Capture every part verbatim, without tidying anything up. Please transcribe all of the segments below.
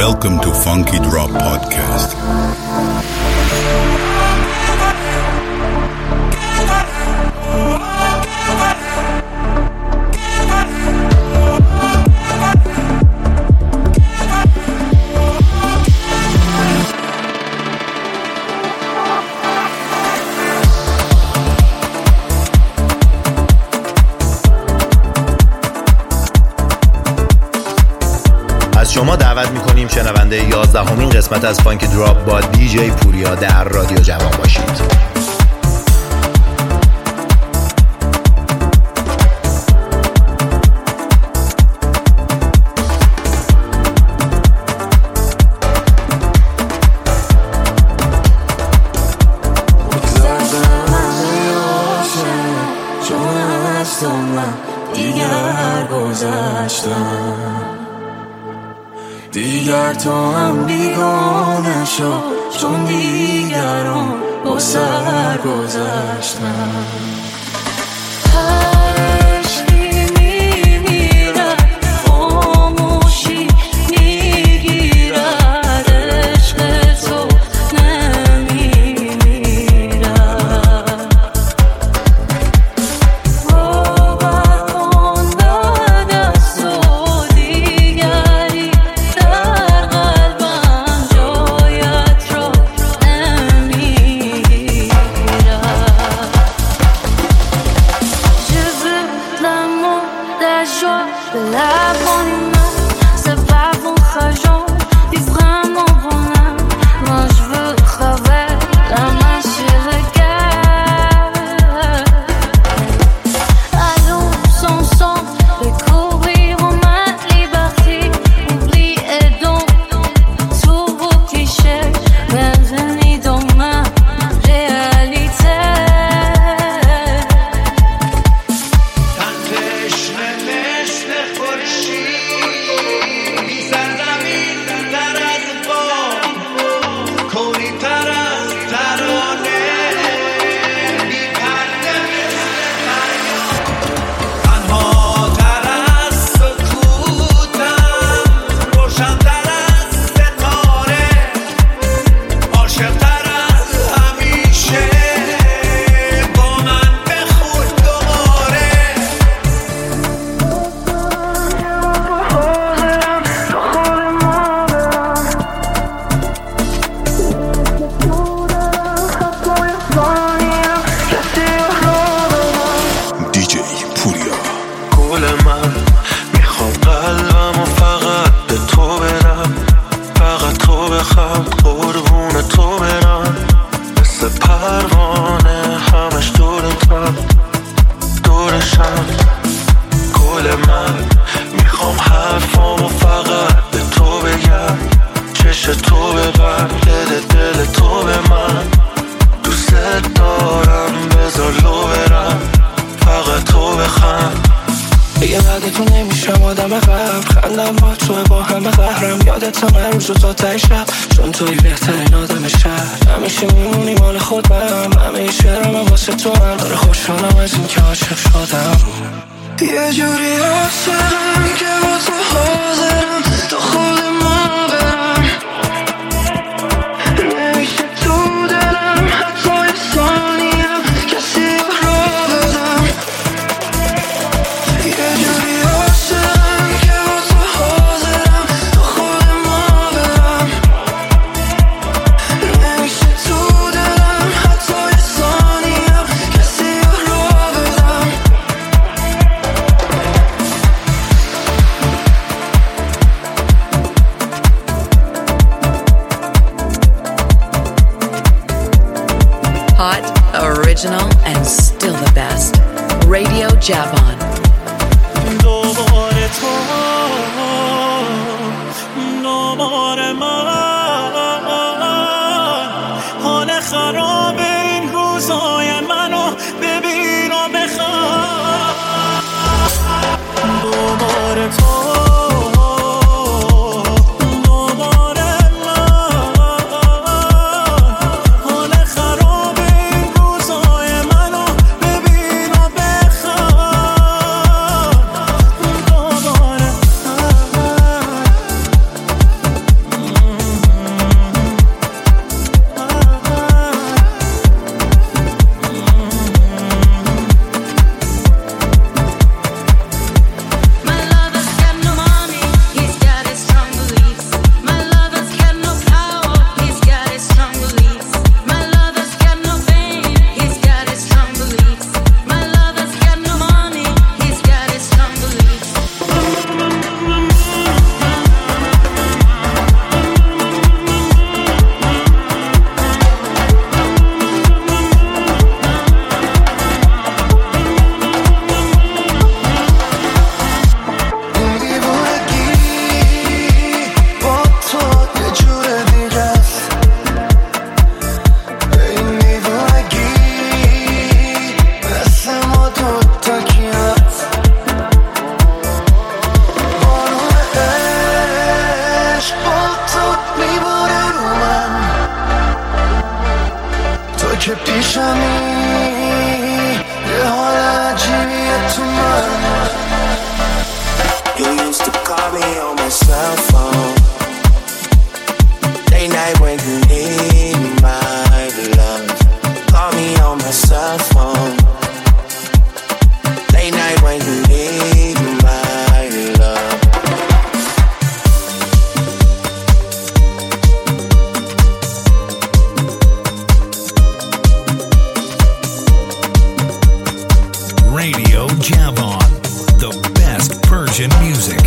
Welcome to Funky Drop Podcast. شما دعوت میکنیم شنونده یازدهمین قسمت از فانکی دراپ با دیجی پوریا در رادیو جوان باشید. دیگر تو هم بیگانه شو، چون دیگران با سر گذشتن. چون توی بهترین آدم شهر همیشه میمونی مال خودم، همه شعرم هم واسه تو هم داره. خوشحالم از این که عاشق شدم. یه جوری عاشقم که با تو حاضرم تا خود ما برم، نمیشه تو دلم حتی یه ثانیم کسی را بدم. یه جوری عاشقم که با تو حاضرم تا خود ما برم، نمیشه تو دلم حتی یه ثانیم کسی را بدم. Hot, original, and still the best. Radio Javan. دوباره تو، دوباره من، حال خراب این روزای منو ببین و بخواه. دوباره تو، روشنی یه حال عجیبیه تو من. You used to call me on my cell phone late night when you need my love. Call me on my cell phone late night when you need my love. Radio Javon, the best Persian music.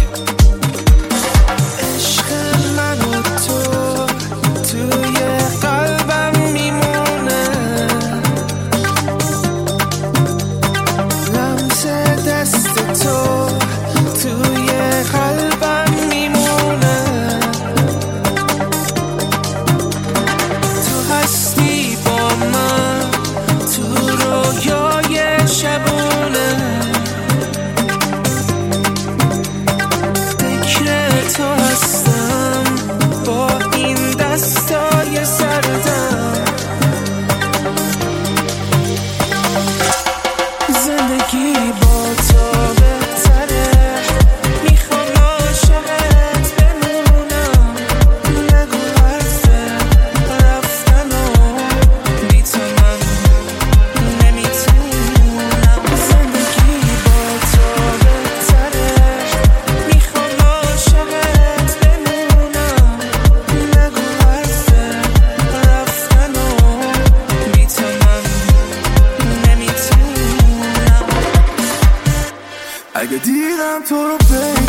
اگه دیدم تو رو بین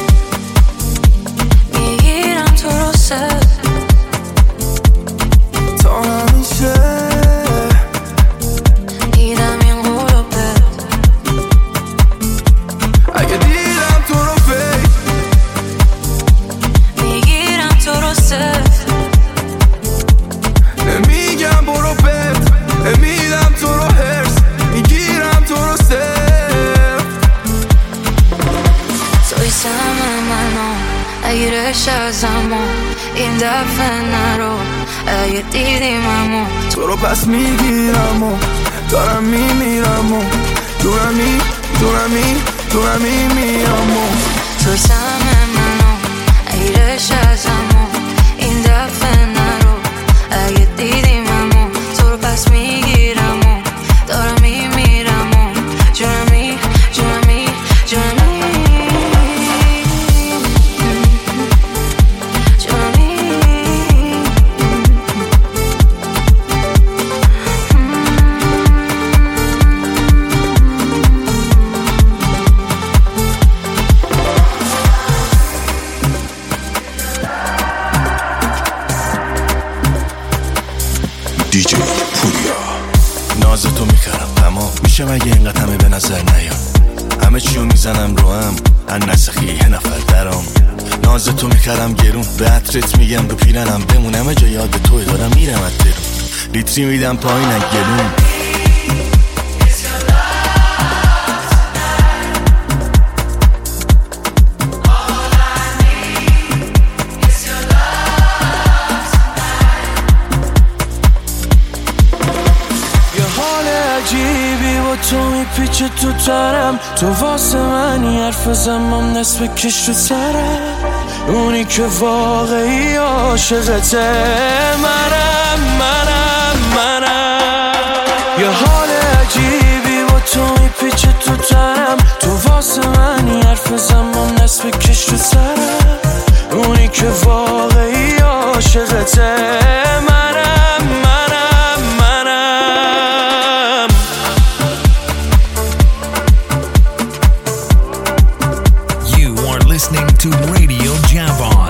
میگیرم تو رو سر تا همیشه دیدم این قلوبت. اگه دیدم تو رو بین میگیرم تو رو سر نمیگم برو بد نمیدم تو رو هرس میگیرم تو رو سر توی سم منو اگرش ازمو این دفعه نرو اگه دیدیم امو تو رو پس میگیرم و دارم میمیرم و دورمی دورمی دورمی میام و توی سم منو اگرش ازمو این دفعه نرو اگه دیدیم امو تو رو پس میگیرم و دارم میمیرم و جونمی جونمی جونمی دیجی پوریا. ناز تو میخرم تمام میشه مگه اینقدر همه به نظر نیام همه چیو میزنم رو هم ان نسخی یه نفر درام ناز تو میخرم گرون به عطرت میگم رو پیرنم بمونم جا یاد توی دارم میرم ات درون لیتری میدم پایین گلون تو میپیچه تو ترم تو واسه منی حرف زمام نصف کش رو سرم اونی که واقعی عاشقته منم منم منم یه حال عجیبی با تو میپیچه تو ترم تو واسه منی حرف زمام نصف کش رو سرم اونی که واقعی عاشقته منم منم منم Listening to Radio Javon.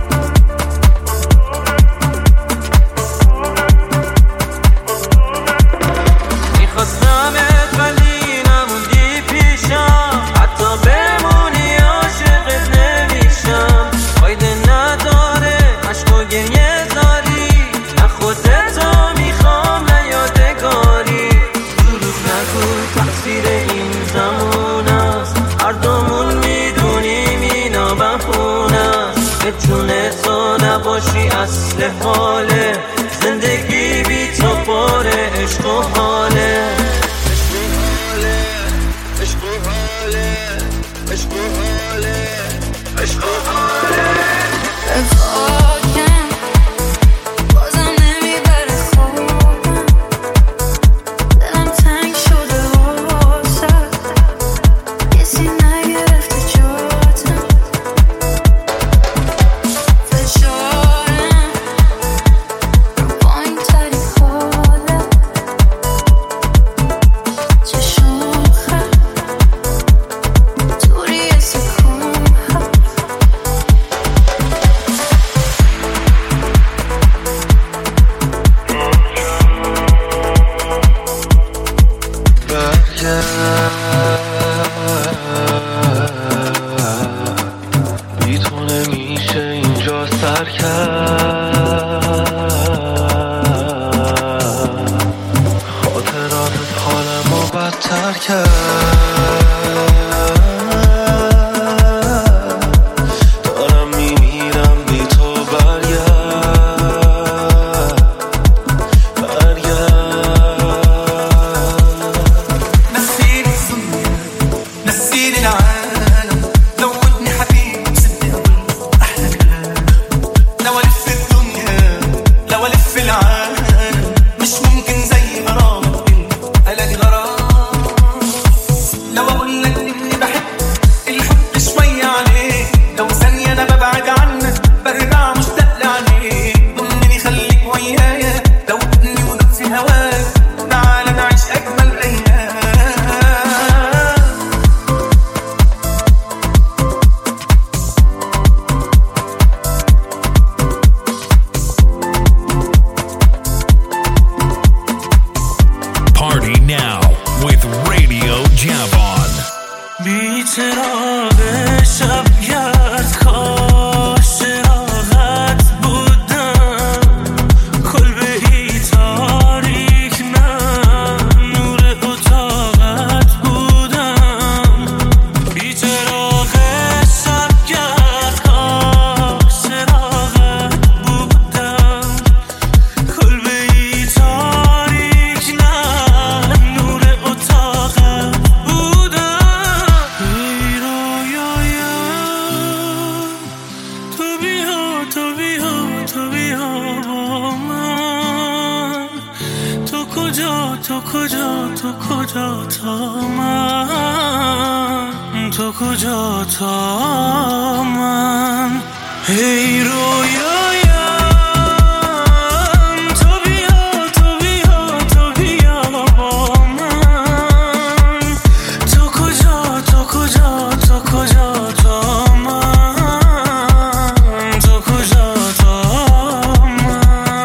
میخواستمت ولی نموندی پیشم حتی بمونی عاشقت نمیشم فایده نداره عشق و گریه زاری نه خودتو میخوام نه یادگاری دروغ نگو تقصیر این زمان است هر دومون میدونیم اینا بخونه است به جون تو نباشی اصل حاله زندگی بی تو پاره عشق و حاله عشق و حاله عشق و حاله عشق و حاله رفاقم بازم نمیبره خوبم دلم تنگ شده واسه کسی نگرفته جاتم فشارم رو پایین ترین حالم چشم خم توری سکون بی تو نمیشه اینجا سر کرد خاطراتت حالمو بدتر کرد دارم میمیرم بی تو برگرد برگرد نسيني الدنيا نسيني العالم ذوقني حبيبي سيبني أقول أحلى كلام لو ألف الدنيا لو ألف العالم مش ممكن زي غرامك انت ألاقي غرام لو أقول لك إني بحب الحب شوية عليك لو ثانية أنا ببعد عنك برجع مشتاق لعينيك ضمني خليك ويايا لو ابني ودق في هواك تعال نعيش أجمل أيام Party now with Radio Javon. بی‌چراغ شب گرد کاش چراغت بودم کلبه‌ای تاریک من نور اتاقت بودم بی‌چراغ شب گرد کاش چراغت بودم کلبه‌ای تاریک من نور اتاقت بودم ای رویایم تو بیا تو بیا تو بیا با من تو کجا تو کجا تو کجا تا من تو کجا تا من ای رویایم تو بیا تو بیا تو بیا با من تو کجا تو کجا تو کجا تا من تو کجا تا من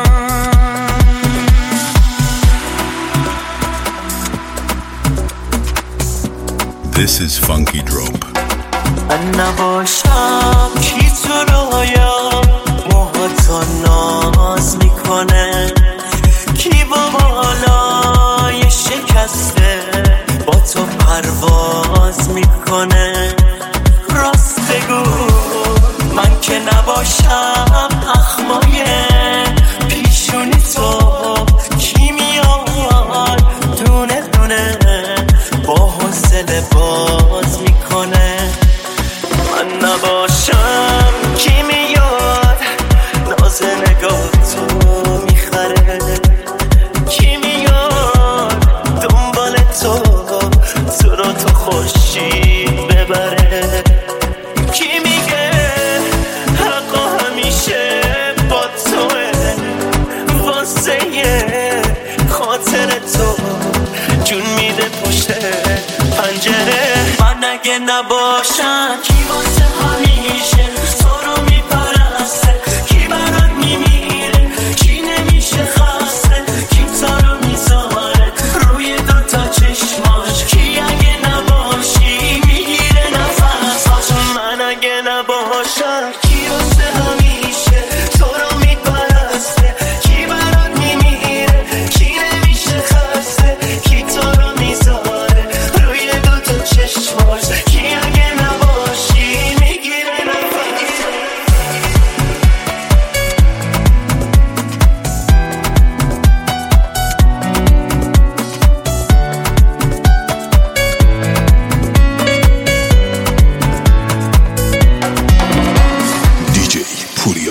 This is Funky Drop. من نباشم کی تو رویام موهاتو ناز میکنه کی با بالای شکسته با تو پرواز میکنه راست بگو من که نباشم اخمای پیشونی تو کی میاد دونه دونه با حوصله باز میکنه من نباشم کی میاد ناز نگاه تو میخره کی میاد دنبال تو تو رو تو خوشی ببره کی میگه حقا همیشه با توه واسه خاطر تو جون میده پشت پنجره من اگه نباشم کی واسه همیشه تو رو میپرسته کی برات میمیره کی نمیشه خسته کی تا رو میذاره روی دوتا چشماش کی اگه نباشی میگیره نفساش من اگه نباشم کی واسه همیشه تو رو میپرسته کی برات میمیره کی نمیشه خسته کی تا رو میذاره روی دوتا چشماش کی اگه نباشی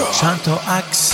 چند تا عکس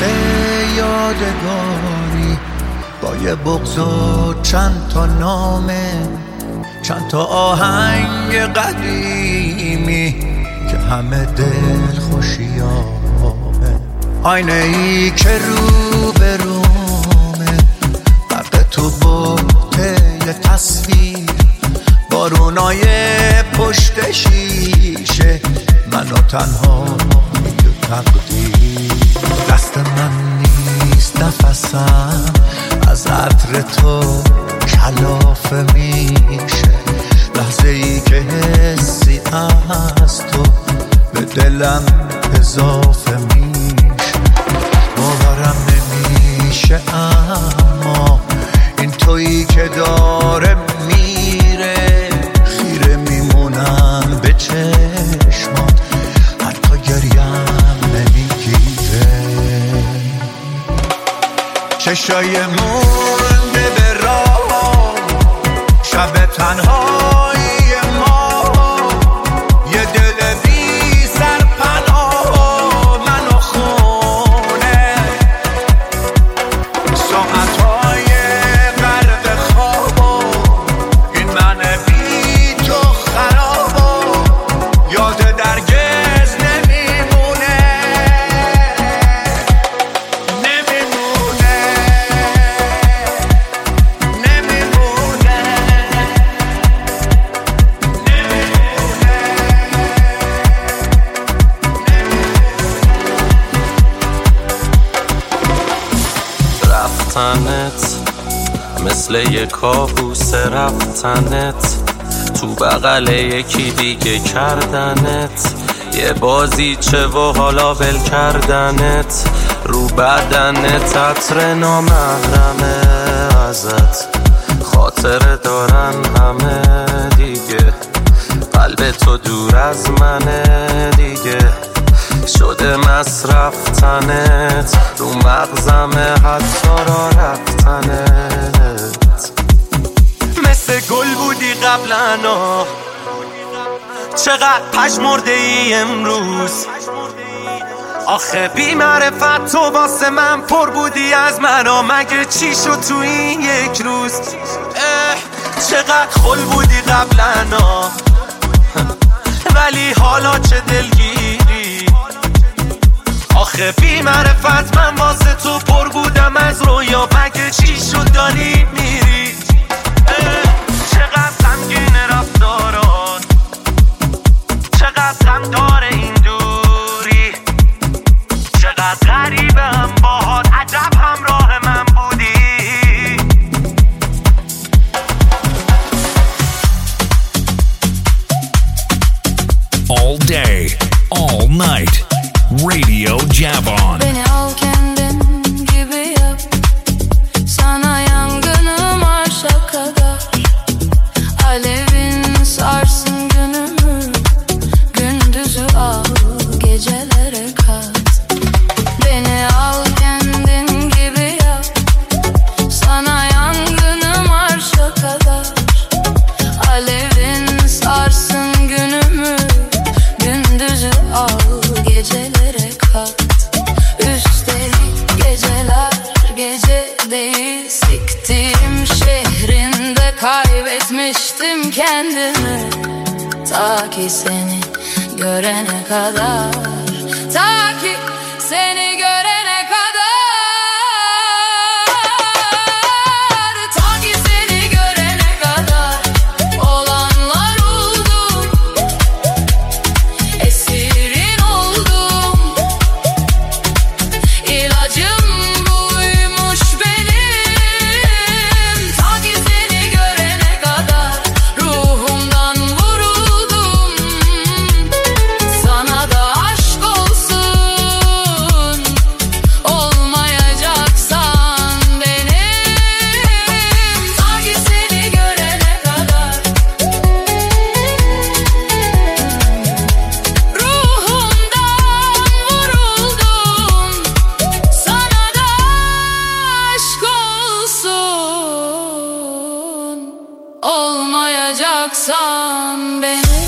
یادگاری با یه بغض و چند تا نامه، چند تا آهنگ قدیمی که همه دل خوشیامه. آینه ای که رو به رومه غرق تو بوته یه تصویر، بارونای پشت شیشه منو تنها یه تقدیر. دست من نیست نفسم از عطر تو کلافه میشه، لحظه ای که حسی از تو به دلم اضافه میشه. باورم نمیشه اما این تویی که داره میره، خیره میمونم به چشمات حتی گریم نمیگیره. چشای مونده به راه شب تنهایی ما، یه دل بی سرپناه منو خونه، ساعتهای غرق خوابو این من بی تو خرابو، یاد درگز نمیمونه نمیمونه نمیمونه رفتنت مثل یه کابوس، رفتنت تو بغل یکی دیگه کردنت، یه بازی چه و حالا ول کردنت، رو بدنت عطر نامحرمه ازت، خاطر دارن همه دیگه، قلب تو دور از منه دیگه، شده مصرف تنت، رو مغزمه حتی را رفتنت. مثل گل بودی قبلنا، چقدر پژمرده ای امروز، آخه بی معرفت تو واسه من پر بودی از منو، مگه چی شد تو این یک روز؟ چقدر خل بودی قبلنا ولی حالا چه دلگیری، آخه بی معرفت من واسه تو پر بودم از رویا، مگه چی شد داری میری؟ چقدر غمگین رفتارات، چقدر غم داره این دوری، چقدر غریبم باهات، عجب همراه من بودی. All day, all night, Radio Javon. Beni al kendin gibi yap, sana yangınım arşa kadar, alevin sarsın günümü, gündüzü al gecelere kat. Beni al kendin gibi yap, sana yangınım arşa kadar, alevin sarsın günümü, gündüzü al gecelere kat. Üstelik geceler gece değil, siktiğim şehrinde kaybetmiştim kendimi, ta ki seni görene kadar, ta ki seni görene kadar, ta ki seni görene kadar olanlar oldu, esirin oldum, ilacım buymuş benim, ta ki seni görene kadar ruhumdan vuruldum, sana da aşk olsun, olmayacaksan benim, ta ki seni görene kadar ruhumdan vuruldum, sana da aşk olsun, olmayacaksan benim.